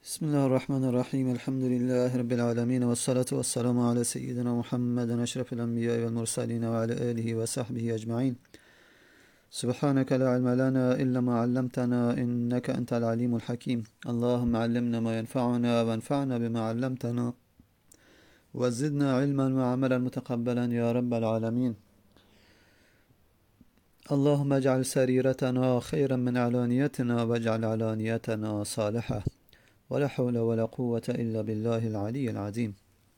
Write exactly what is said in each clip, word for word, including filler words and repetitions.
بسم الله الرحمن الرحيم الحمد لله رب العالمين والصلاة والسلام على سيدنا محمد أشرف الأنبياء والمرسلين وعلى آله وصحبه أجمعين. سبحانك لا علم لنا إلا ما علمتنا إنك أنت العليم الحكيم. اللهم علمنا ما ينفعنا وانفعنا بما علمتنا وزدنا علما وعملا متقبلا يا رب العالمين. اللهم اجعل سريرتنا خيرا من علانيتنا واجعل علانيتنا صالحة ولا حول ولا قوة إلا بالله العلي العظيم.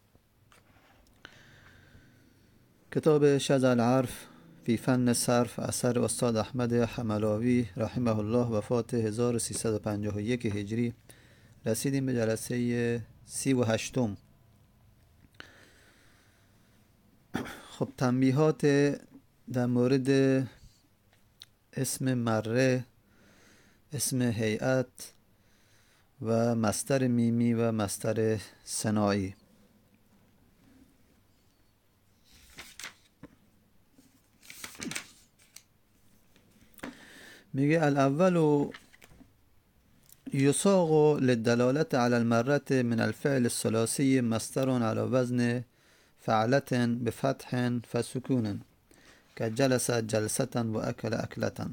کتاب شذ العرف فی فن صرف اثر استاد احمد حملاوی رحمه الله، وفات هزار و سیصد و پنجاه و یک هجری. رسیدیم به جلسه سی و هشتم. خب تنبیهات در مورد اسم مره، اسم هیئت و مصدر میمی و مصدر ثنایی. میگه الاول یساق للدلالت على المرة من الفعل الثلاثي مصدر على وزن فعلة بفتح فسكون كجلس جلسة و اکل اکلة.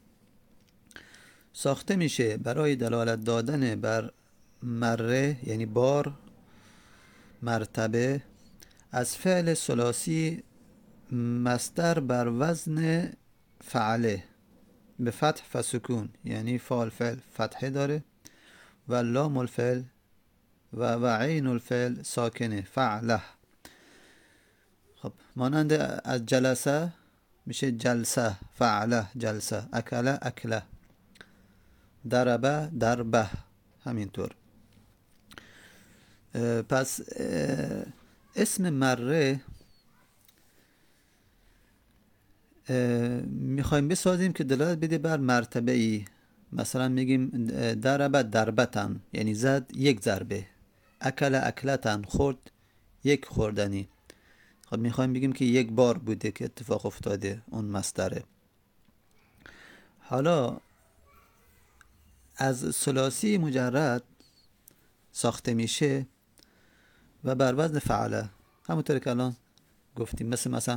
ساخته میشه برای دلالت دادن بر مره یعنی بار، مرتبه، از فعل ثلاثی مصدر بر وزن فعله به فتح فسکون، یعنی فعل فعل فتحه داره و لام الفعل و و عین الفعل ساکنه، فعله. خب مانند از جلسه میشه جلسه، فعله جلسه، اکله اکله، دربه دربه، همینطور. پس اسم مره میخوایم بسازیم که دلالت بده بر مرتبه ای. مثلا میگیم دربه دربتن، یعنی زد یک ضربه، اکل اکلتن، خورد یک خوردنی. خب میخوایم بگیم که یک بار بوده که اتفاق افتاده اون مصدره. حالا از ثلاثی مجرد ساخته میشه و بر وزن فعله، همونطور که الان گفتیم. مثل مثلا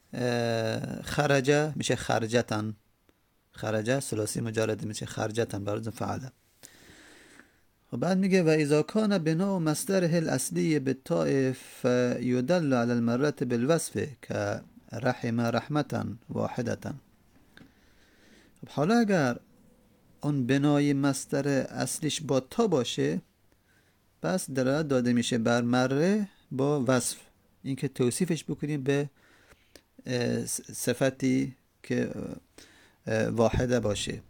خرجه میشه خرجتن، خرجه ثلاثی مجرد میشه خرجتن بر وزن فعله. و بعد میگه و اذا کان بنا مصدره الاصلی بالتاء فیدل علی المرة بالوصف که رحم رحمتا واحدتا. حالا اگر اون بنای مصدر اصلیش با تا باشه، پس دلالت داده میشه بر مره با وصف، اینکه توصیفش بکنیم به صفتی که واحده باشه.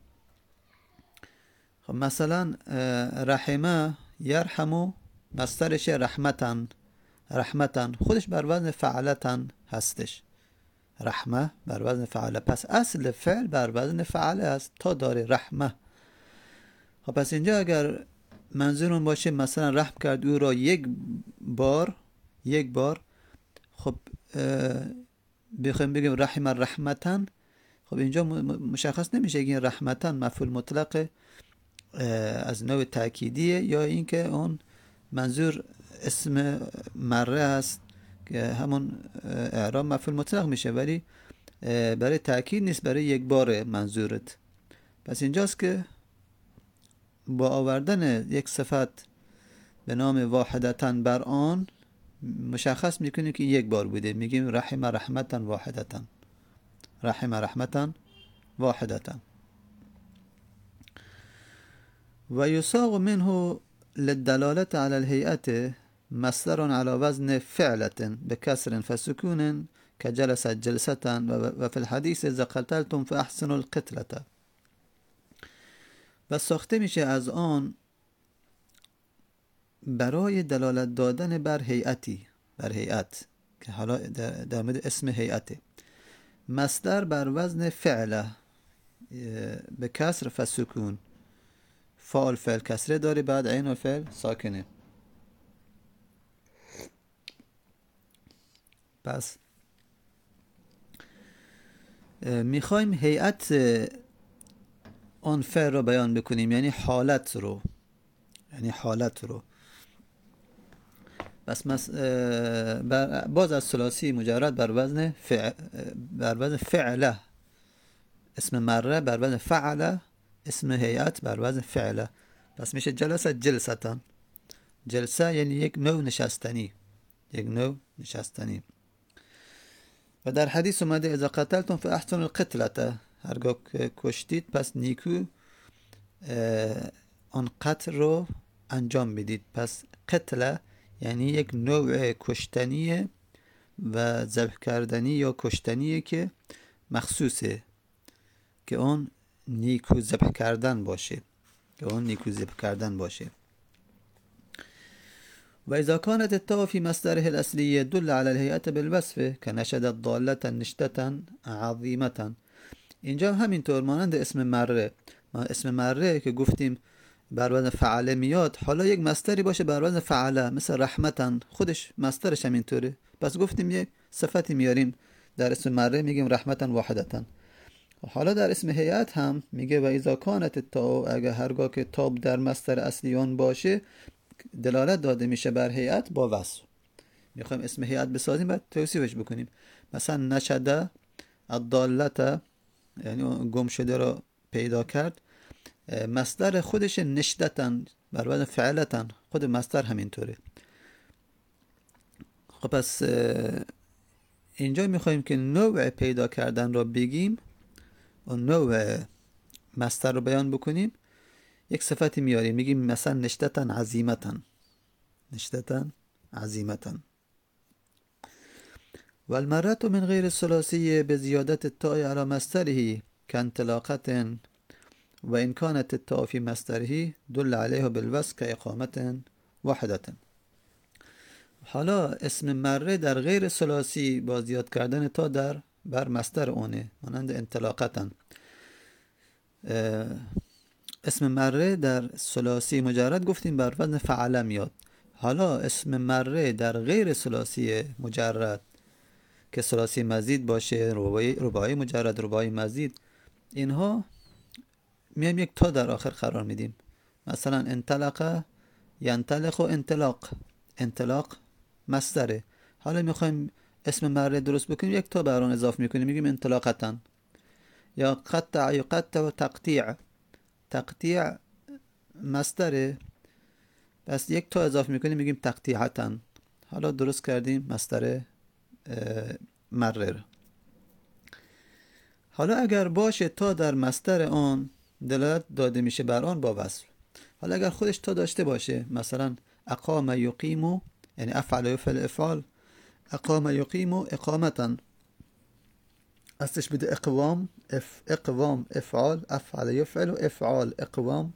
خب مثلا رحمه یرحمو مصدرش رحمتن، رحمتن خودش بر وزن فعلتن هستش، رحمه بر وزن فعله، پس اصل فعل بر وزن فعله است تا داره رحمه. خب پس اینجا اگر منظورون باشه مثلا رحم کرد او را یک بار، یک بار، خب بخوایم بگیم رحم رحمتن، خب اینجا مشخص نمیشه این رحمتن مفعول مطلق از نوع تأکیدیه یا اینکه اون منظور اسم مره است که همون اعراب مفعول مطلق میشه، ولی برای تأکید نیست، برای یک بار منظورت. پس اینجاست که با آوردن یک صفت به نام واحدتن بر آن مشخص میکنیم که یک بار بوده. میگیم رحم رحمتن واحدتن، رحم رحمتن واحدتن. و یساق منه للدلالة على الهيئة مصدر على وزن فعلة بكسر فسكون كجلس جلسة و في الحديث اذا قتلتم فاحسنوا القتلة. و ساخته میشه از آن برای دلالت دادن بر هیئتی، بر هیئت که حالا در مورد اسم هیئته، مصدر بر وزن فعله به کسر فسکون، فعل فعل کسره داره، بعد عین الفعل ساکنه. پس میخوایم هیئت آن فعل رو بیان بکنیم، یعنی حالت رو، یعنی حالت رو. بس مس... بر... باز از ثلاثی مجرد بر وزن فع... بر وزن فعله، اسم مره بر وزن فعله، اسم هیئت بر وزن فعله. پس میشه جلسه جلستا. جلسه یعنی یک نوع نشستنی، یک نوع نشستنی. و در حدیث اومده اذا قتلتم فاحسنوا القتلة، هرگاه کشتید پس نیکو آن قتل رو انجام بدید. پس قتله یعنی یک نوع کشتنیه و ذبح کردنی یا کشتنیه که مخصوصه که اون نیکو ذبح کردن باشه، که اون نیکو ذبح کردن باشه. و اذا كانت التاء في مصدره الاصلي يدل على الهيئة بالوصف كنشدت ضالة نشدة عظيمة. اینجا همینطور مانند اسم مره، ما اسم مره که گفتیم بر وزن فعله میاد، حالا یک مصدری باشه بر وزن فعله، مثل رحمتن، خودش مصدرش همینطوره. پس گفتیم یک صفتی میاریم در اسم مره میگیم رحمتن واحدتن. حالا در اسم هیئت هم میگه و اذا كانت التاء، اگه هرگاه که تاب در مصدر اصلی اون باشه دلالت داده میشه بر هیئت با وصف. میخوایم اسم هیئت بسازیم بعد توصیفش بکنیم. مثلا نشده الضالة یعنی گم شده رو پیدا کرد، مصدر خودش نشدتن بر وزن فعلتن، خود مصدر همینطوره. خب پس اینجا میخوایم که نوع پیدا کردن رو بگیم و نوع مصدر رو بیان بکنیم، یک صفتی میاریم میگیم مثلا نشدتن عظیمتن، نشدتن عظیمتن. والمرة من غير الثلاثي بزيادة التاء على مصدره كانطلاقة وإن كانت التاء في مصدره دل عليه بالوصف كإقامة واحدة. حالا اسم مره در غیر ثلاثی با زیاد کردن تا در بر مصدر اونه، مانند انطلاقة. اسم مره در ثلاثی مجرد گفتیم بر وزن فعله میاد. حالا اسم مره در غیر ثلاثی مجرد که ثلاثی مزید باشه، رباعی رباعی مجرد، رباعی مزید، اینها میایم یک تا در آخر قرار میدیم. مثلا انطلقه ینطلق و انطلاق، انطلاق مصدره. حالا میخوایم اسم مره درست بکنیم یک تا بر آن اضافه میکنیم میگیم انطلاقتن. یا قطع یقطع و تقطیع، تقطیع مصدره، پس یک تا اضافه میکنیم میگیم تقطیعتن. حالا درست کردیم مصدر مره. حالا اگر باشه تا در مصدر آن دلالت داده میشه بر آن با وصف. حالا اگر خودش تا داشته باشه، مثلا اقام یقیمو یعنی افعل یفعل افعال، اقام یقیمو اقامتن، اصلش بده اقوام، اف اقوام افعال، افعل یفعل و افعال اقوام،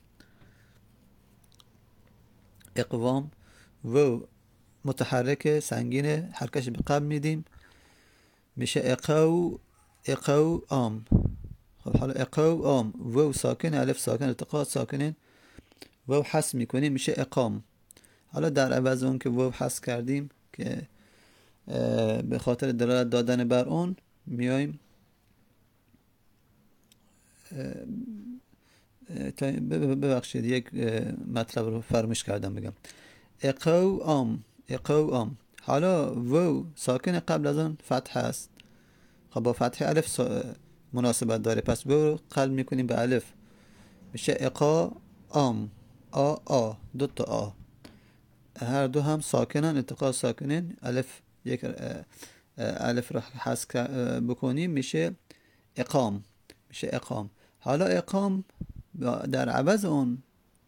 اقوام و متحرک سنگینه حرکش به قبل میدیم میشه اقو اقو آم. خب حالا اقو آم و ساکن الف ساکن التقاء ساکنین و حذف میکنیم میشه اقام. حالا در عوض اون که و حذف کردیم که به خاطر دلالت دادن بر اون میایم ببخشید یک مطلب رو فراموش کردم بگم. اقو آم اقو آم. حالا و ساکن قبل از اون فتح است، خب با فتح الف مناسبت داره، پس و قلب میکنیم به الف میشه اقا آم، آ آ، دو تا آ، هر دو هم ساکنن التقاء ساکنین، الف یک الف رو حذف بکنیم میشه اقام، میشه اقام. حالا اقام در عوض اون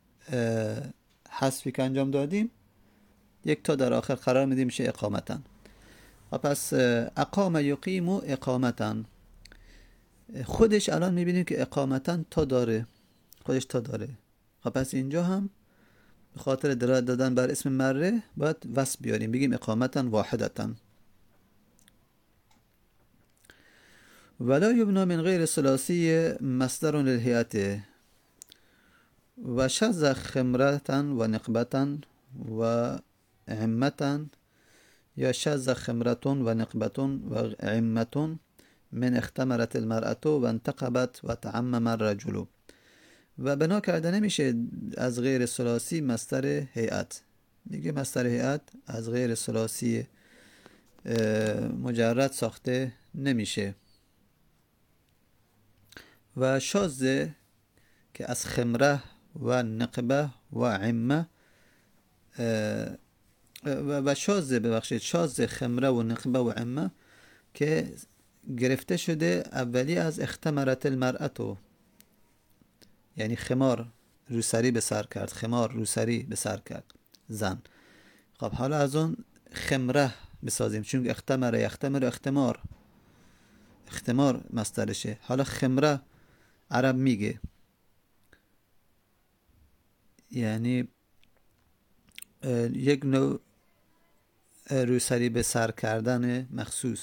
حذفی که انجام دادیم یک تا در آخر قرار میدیم میشه اقامتن. و پس اقام یقیم و اقامتن، خودش الان میبینیم که اقامتن تا داره، خودش تا داره. و پس اینجا هم به خاطر دلالت دادن بر اسم مره باید وصف بیاریم بگیم اقامتن واحدتن. ولا یبنا من غیر ثلاثی مصدر للهیئة و شذ خمرة و نقبة و عمة یا شذ خمرة و نقبة و عمة من اختمرت المرأة و انتقبت و تعمم الرجل. و بنا کرده نمیشه از غیر ثلاثی مصدر هیئت. دیگه مصدر هیئت از غیر ثلاثی مجرد ساخته نمیشه. و شاذ که از خمره و نقبه و عمه و شاذ ببخشید شاذ خمره و نقبه و عمه که گرفته شده اولی از اختمرت المرأة، یعنی خمار روسری به سر کرد، خمار روسری به سر کرد زن. خب حالا از اون خمره بسازیم، چون اختمره اختمر اختمار اختمار مصدرشه. حالا خمره عرب میگه یعنی یک نوع روسری به سر کردن مخصوص.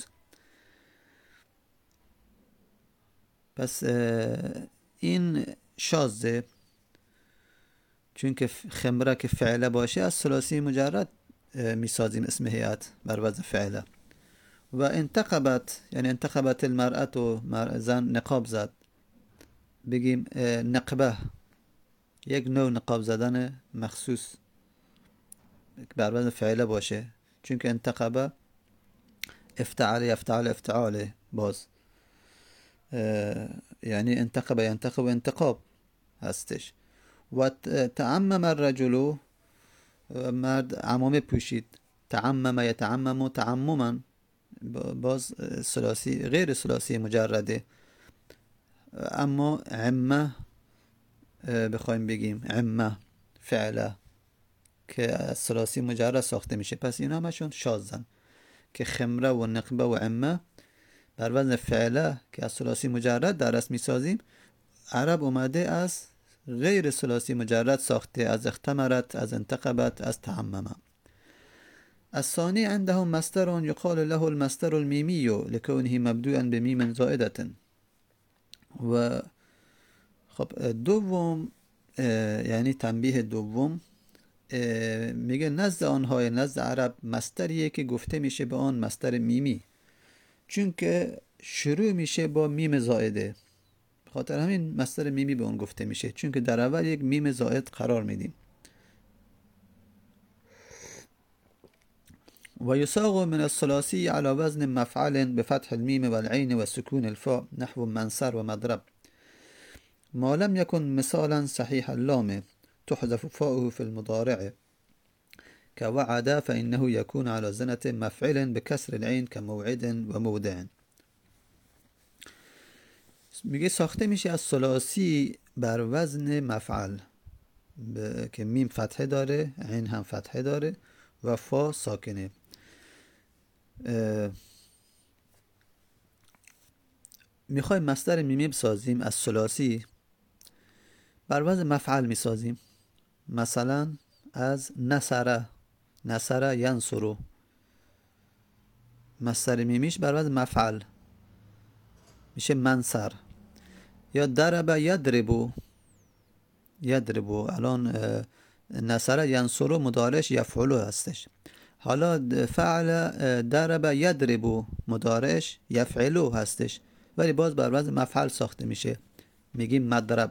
پس این شاذه، چون که خمره که فعله باشه از ثلاثی مجرد میسازیم اسم هیئت بر وزن فعله. و انتقبت یعنی انتقبت المرأة و زن نقاب زد، بگیم نقبه یک نوع نقاب زدن مخصوص بر وزن فعله باشه، چون که انتقبه افتعال یفتعل افتعاله باز یعنی انتقب ینتقب انتقاب هستش. و تعمم الرجل مرد عمامه پوشید، تعمم یتعمم تعمما باز ثلاثی غیر ثلاثی مجرده. اما عمه بخوایم بگیم عمه فعله که از ثلاثی مجرد ساخته میشه، پس اینا همشون شاذن که خمره و نقبه و عمه بر وزن فعله که از ثلاثی مجرد در اسم میسازیم. عرب اومده از غیر ثلاثی مجرد ساخته، از اختمرت، از انتقبت، از تعممه. الثاني عندهم مصدر يقال له المصدر الميمي لكونه مبدوءا بميم زائدة. و خب دوم یعنی تنبیه دوم میگه نزد آنهای نزد عرب مصدریه که گفته میشه به آن مصدر میمی، چون که شروع میشه با میم زائده، خاطر همین مصدر میمی به اون گفته میشه، چون که در اول یک میم زائد قرار میدیم. و یساق من الثلاثی على وزن مفعل بفتح المیم والعین و سکون الفاء نحو منصر و مضرب ما لم يكن مثالا صحيح اللام تحذف فاؤه في المضارع كوعد فإنه يكون على زنة مفعل بكسر العين كموعد و مودع. میگه ساخته میشه از ثلاثی بر وزن مفعل ب... که میم فتحه داره، عین هم فتحه داره و فا ساکنه. اه... میخوایم مصدر میمی بسازیم از ثلاثی بر وزن مفعل میسازیم. مثلا از نصره نصره ینصرو مصدر میمیش بر وزن مفعل میشه منصر. یا ضرب یضرب یضرب، الان نصره ینصرو مضارعش یفعل هستش. حالا فعل ضرب یضرب مضارعش یفعل هستش، ولی باز بر وزن مفعل ساخته میشه، میگیم مضرب.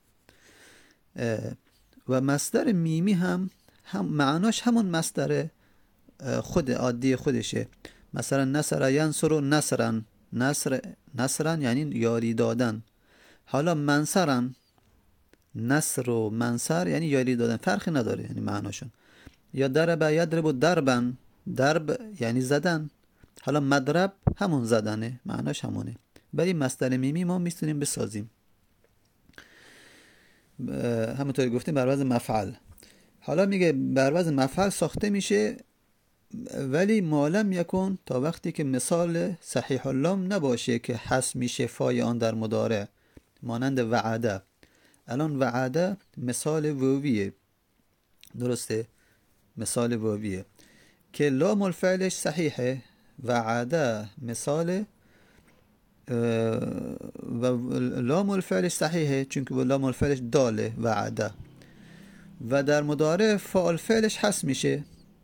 و مصدر میمی هم, هم معناش همون مصدر خود عادی خودشه. مثلا نصر ینصر نصرا، نصر نصرا یعنی یاری دادن. حالا منصرا، نصر و منصر یعنی یاری دادن، فرقی نداره یعنی معناشون. یا ضرب یضرب ضربا، ضرب یعنی زدن. حالا مضرب همون زدنه، معناش همونه. ولی مصدر میمی ما میتونیم بسازیم همونطوری گفتیم بر وزن مفعل. حالا میگه بر وزن مفعل ساخته میشه، ولی معلم یکن تا وقتی که مثال صحیح اللام نباشه که حذف میشه فای آن در مضارع، مانند وعده. الان وعده مثال واویه، درسته؟ مثال واویه که لام الفعلش صحیحه. وعده مثال و لام الفعلش صحیحه چون که لام الفعلش داله وعده، و در مضارع فاعل فعلش حذف میشه.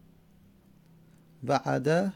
وعده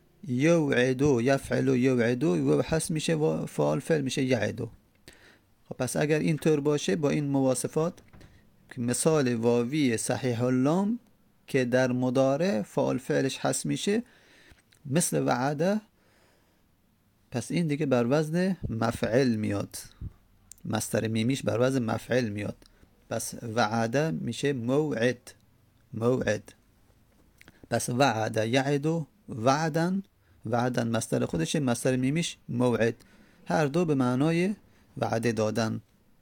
یوعدو یفعلو یوعدو و حذف میشه و فاعل فعل میشه یعدو. پس اگر اینطور باشه با این مواصفات که مثال واوی صحیح اللام که در مضارع فاعل فعلش حذف میشه مثل وعده، پس این دیگه بر وزن مفعل میاد، مصدر میمیش بر وزن مفعل میاد. پس وعده میشه موعد، موعد. پس وعده یعدو وعدن، وعدن مصدر خودشه، مصدر میمیش موعد، هر دو به معنای وعده دادن.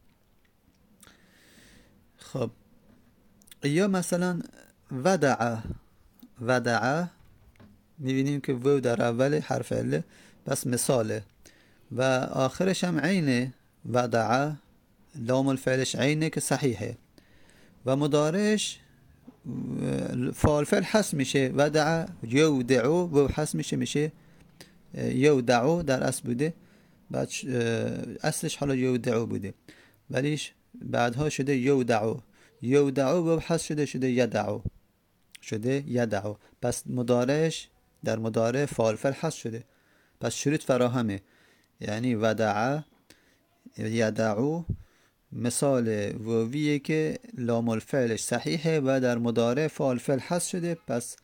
خب یا مثلا ودع، ودع میبینیم که وو در اول حرف عله، پس مثاله و آخرش هم عینه، ودع لام الفعلش عینه که صحیحه و مضارعش فاعل فعل حذف میشه، ودع یودعو و حذف میشه میشه یودعو در اصل بوده، بعد اصلش حالا یودعو بوده ولیش بعدها شده یودعو، یودعو و حذف شده شده یدعو، شده یدعو. پس مضارعش در مضارع فاعل فعل حذف شده، پس شروط فراهمه، یعنی ودع یدعو مثال وویه که لام الفعلش صحیحه و در مضارع فاعل فعل حذف شده، پس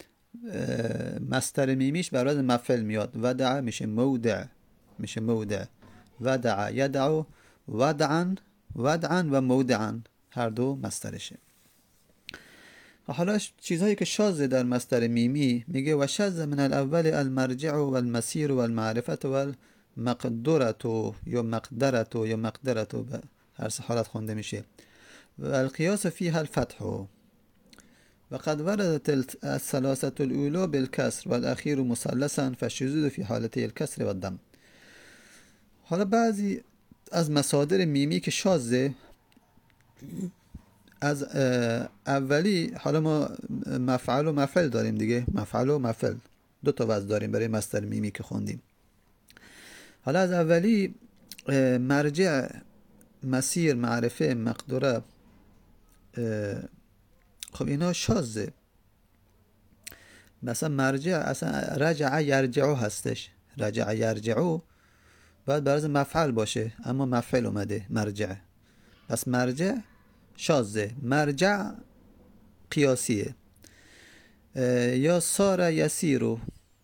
مصدر میمیش بر وزن مفعل میاد، ودع میشه موضع، میشه موضع، ودع یدعو ودعا، ودعا و موضعا هر دو مصدرشه. حالا چیزهایی که شاذه در مصدر میمی میگه و شاذ من الاول المرجع و المسیر و المعرفت و المقدرت یا مقدرت یا مقدرت، به هر سه حالت خونده میشه. و القیاس فيها الفتح و قد وردت الثلاثه الاولى بالكسر والاخير مثلثا فالشذوذ في حالتي الكسر والضم. حالا بعضی از مصادر میمی که شاذه، از اولی، حالا ما مفعل و مفعل داریم دیگه، مفعل و مفعل دو تا وزن داریم برای مصدر میمی که خوندیم. حالا از اولی مرجع، مسیر، معرفه، مقدره، خب اینا شاذه. مثلا مرجع اصلا رجع یرجعو هستش، رجع یرجعو باید برای مفعل باشه اما مفعل اومده مرجع، پس مرجع شاذه. مرجع قیاسیه. یا سار یسیرو،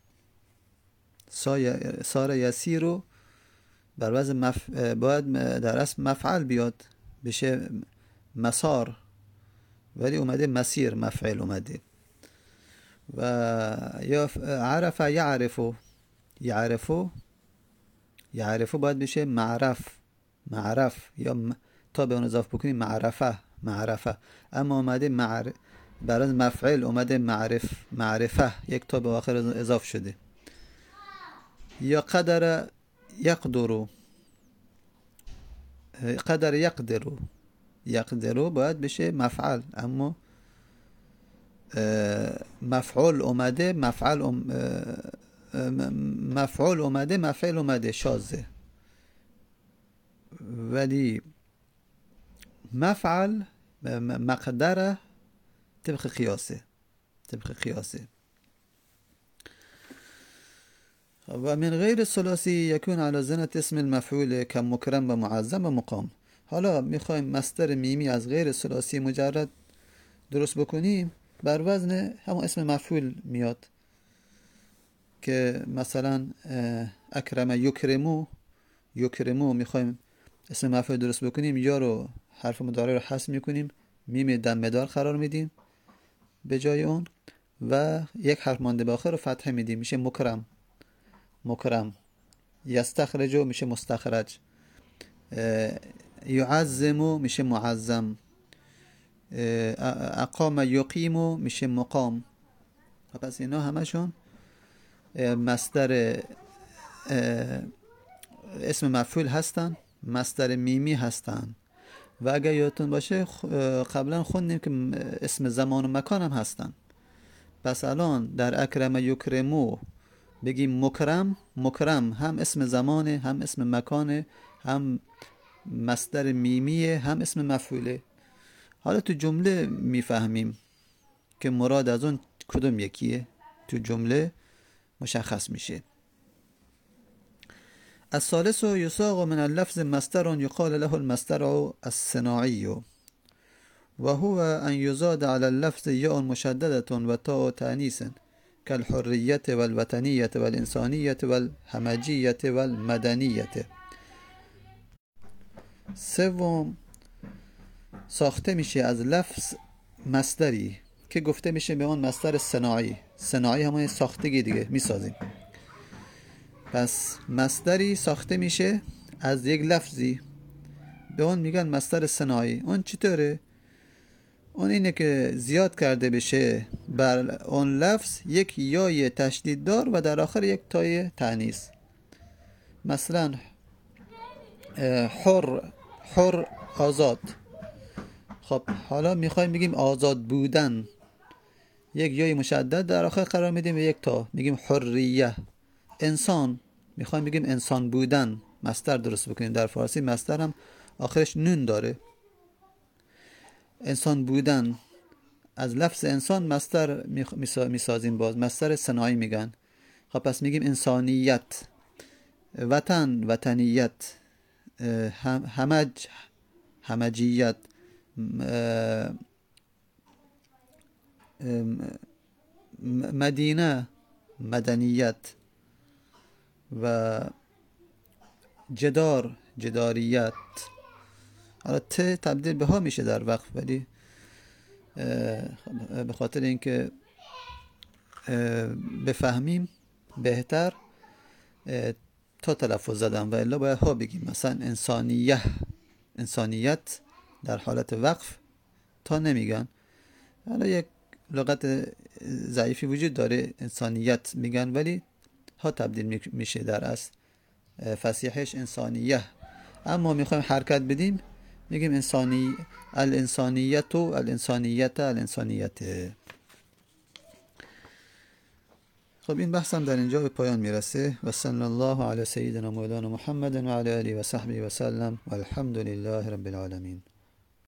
سار یسیرو بر وزن مف... باید در اصل مفعل بیاد بشه مسار، ولی اومده مسیر مفعل اومده. و یا عرف یعرفو، یعرفو یعرفو باید بشه معرف، معرف یا م... تا به اون اضافه بکنیم معرفه، معرفه، اما اومده معر... برای مفعل اومده معرف، معرفه، یک تا به آخر اضافه شده. یا قدر یقدرو، قدر یقدرو، یقدرو باید بشه مفعل اما مفعول اومده، مفعل ام... مفعول اومده مفعل اومده، شاذه. ولی مفعل مقدره طبق قیاسه، طبق قیاسه. و من غیر ثلاثی یکون علی زنت اسم المفعول کم مکرم و معظم و مقام. حالا میخوایم مصدر میمی از غیر ثلاثی مجرد درست بکنیم، بر وزن همون اسم مفعول میاد که مثلا اکرم یکرمو، یکرمو میخوایم اسم مفعول درست بکنیم، یا رو حرف مضارع رو حذف میکنیم، میم دمدار قرار میدیم به جای اون و یک حرف مانده به آخر رو فتحه میدیم، میشه مکرم، مکرم. یستخرجو میشه مستخرج، یعظمو میشه معظم، اقام یقیمو میشه مقام. پس اینا همشون مصدر اسم مفعول هستن، مصدر میمی هستن. و اگر یادتون باشه قبلا خوندیم که اسم زمان و مکان هم هستن. پس الان در اکرم یکرمو بگیم مکرم، مکرم هم اسم زمانه، هم اسم مکانه، هم مصدر میمیه، هم اسم مفعوله. حالا تو جمله میفهمیم که مراد از اون کدوم یکیه، تو جمله مشخص میشه. الثالث يصاغ من اللفظ مصدر يقال له المصدر الصناعي، وهو أن يزاد على اللفظ ياء مشددة وتاء تأنيث كالحرية والوطنية والإنسانية والهمجية والمدنية. سوم، ساخته میشه از لفظ مصدری که گفته میشه به اون مصدر صناعی. صناعی همون ساختگی دیگه، میسازیم. پس مصدری ساخته میشه از یک لفظی، به اون میگن مصدر صناعی. اون چطوره؟ اون اینه که زیاد کرده بشه بر اون لفظ یک یای تشدید دار و در آخر یک تای تأنیث. مثلا حر، حر آزاد. خب حالا میخوایم بگیم آزاد بودن، یک یای مشدد در آخر قرار میدیم و یک تا، میگیم حریه. انسان، میخوایم بگیم انسان بودن، مصدر درست بکنیم. در فارسی مصدر هم آخرش نون داره. انسان بودن، از لفظ انسان مصدر میسازیم، باز مصدر صناعی میگن. خب پس میگیم انسانیت، وطن، وطنیت، همج، همجیت، مدینه، مدنیت، و جدار، جداریت. حالا ت تبدیل به ها میشه در وقف، ولی به خاطر اینکه بفهمیم بهتر تا تلفظ زدم و الا باید ها بگیم. مثلا انسانیه، انسانیت در حالت وقف تا نمیگن. حالا یک لغت ضعیفی وجود داره، انسانیت میگن ولی ها تبدیل میشه در اصل، فصیحش انسانیه. اما میخوایم حرکت بدیم میگیم انسانی، الانسانیت، الانسانیت، الانسانیت. خب این بحثم در اینجا به پایان میرسه. و صلی الله علی سیدنا مولانا محمد و علی آله و صحبه و سلم و الحمد لله رب العالمین.